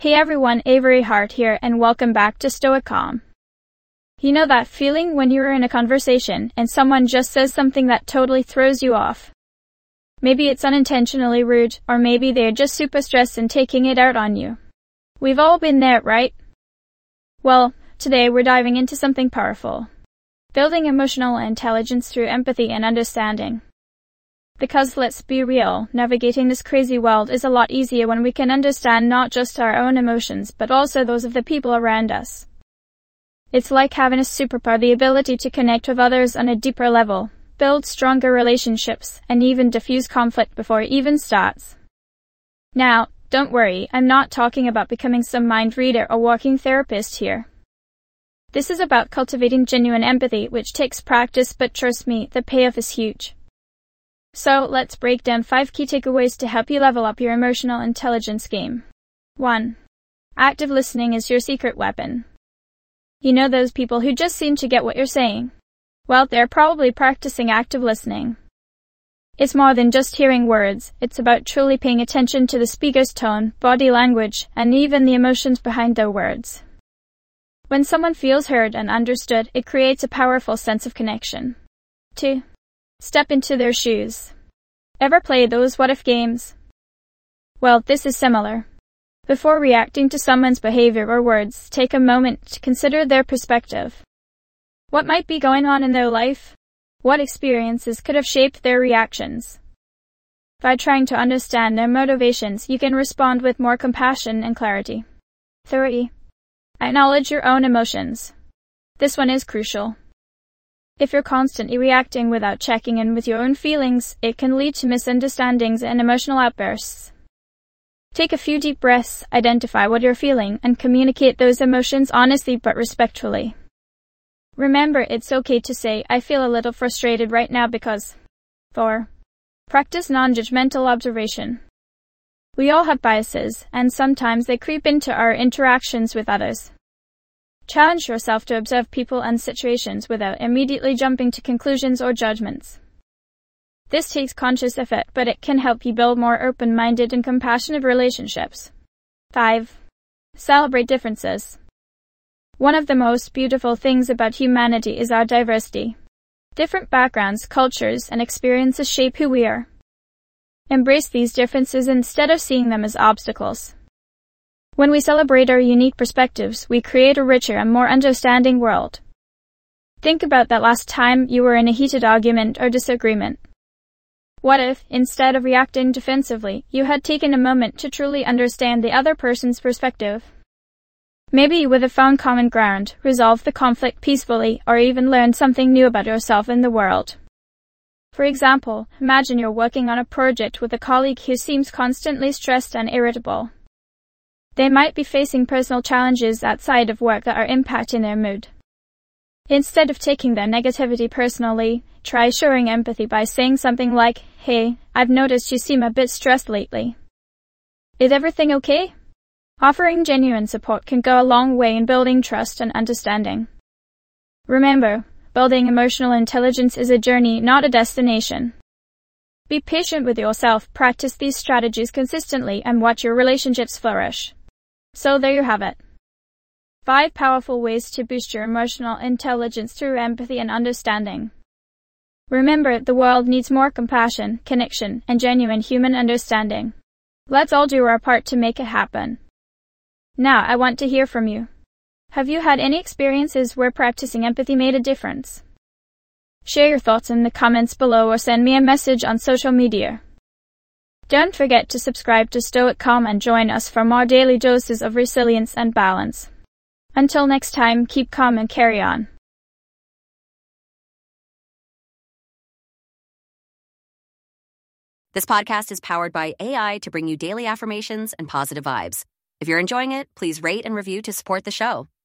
Hey everyone, Avery Hart here and welcome back to Stoic Calm. You know that feeling when you're in a conversation and someone just says something that totally throws you off? Maybe it's unintentionally rude, or maybe they're just super stressed and taking it out on you. We've all been there, right? Well, today we're diving into something powerful. Building emotional intelligence through empathy and understanding. Because let's be real, navigating this crazy world is a lot easier when we can understand not just our own emotions, but also those of the people around us. It's like having a superpower, the ability to connect with others on a deeper level, build stronger relationships, and even diffuse conflict before it even starts. Now, don't worry, I'm not talking about becoming some mind reader or walking therapist here. This is about cultivating genuine empathy, which takes practice, but trust me, the payoff is huge. So, let's break down 5 key takeaways to help you level up your emotional intelligence game. 1. Active listening is your secret weapon. You know those people who just seem to get what you're saying? Well, they're probably practicing active listening. It's more than just hearing words, it's about truly paying attention to the speaker's tone, body language, and even the emotions behind their words. When someone feels heard and understood, it creates a powerful sense of connection. 2. Step into their shoes. Ever play those what-if games? Well, this is similar. Before reacting to someone's behavior or words, take a moment to consider their perspective. What might be going on in their life? What experiences could have shaped their reactions? By trying to understand their motivations, you can respond with more compassion and clarity. 3. Acknowledge your own emotions. This one is crucial. If you're constantly reacting without checking in with your own feelings, it can lead to misunderstandings and emotional outbursts. Take a few deep breaths, identify what you're feeling, and communicate those emotions honestly but respectfully. Remember, it's okay to say, I feel a little frustrated right now because. 4. Practice non-judgmental observation. We all have biases, and sometimes they creep into our interactions with others. Challenge yourself to observe people and situations without immediately jumping to conclusions or judgments. This takes conscious effort, but it can help you build more open-minded and compassionate relationships. 5. Celebrate differences. One of the most beautiful things about humanity is our diversity. Different backgrounds, cultures, and experiences shape who we are. Embrace these differences instead of seeing them as obstacles. When we celebrate our unique perspectives, we create a richer and more understanding world. Think about that last time you were in a heated argument or disagreement. What if, instead of reacting defensively, you had taken a moment to truly understand the other person's perspective? Maybe you would have found common ground, resolved the conflict peacefully, or even learned something new about yourself and the world. For example, imagine you're working on a project with a colleague who seems constantly stressed and irritable. They might be facing personal challenges outside of work that are impacting their mood. Instead of taking their negativity personally, try showing empathy by saying something like, Hey, I've noticed you seem a bit stressed lately. Is everything okay? Offering genuine support can go a long way in building trust and understanding. Remember, building emotional intelligence is a journey, not a destination. Be patient with yourself, practice these strategies consistently, and watch your relationships flourish. So there you have it. 5 powerful ways to boost your emotional intelligence through empathy and understanding. Remember, the world needs more compassion, connection, and genuine human understanding. Let's all do our part to make it happen. Now, I want to hear from you. Have you had any experiences where practicing empathy made a difference? Share your thoughts in the comments below or send me a message on social media. Don't forget to subscribe to Stoic Calm and join us for more daily doses of resilience and balance. Until next time, keep calm and carry on. This podcast is powered by AI to bring you daily affirmations and positive vibes. If you're enjoying it, please rate and review to support the show.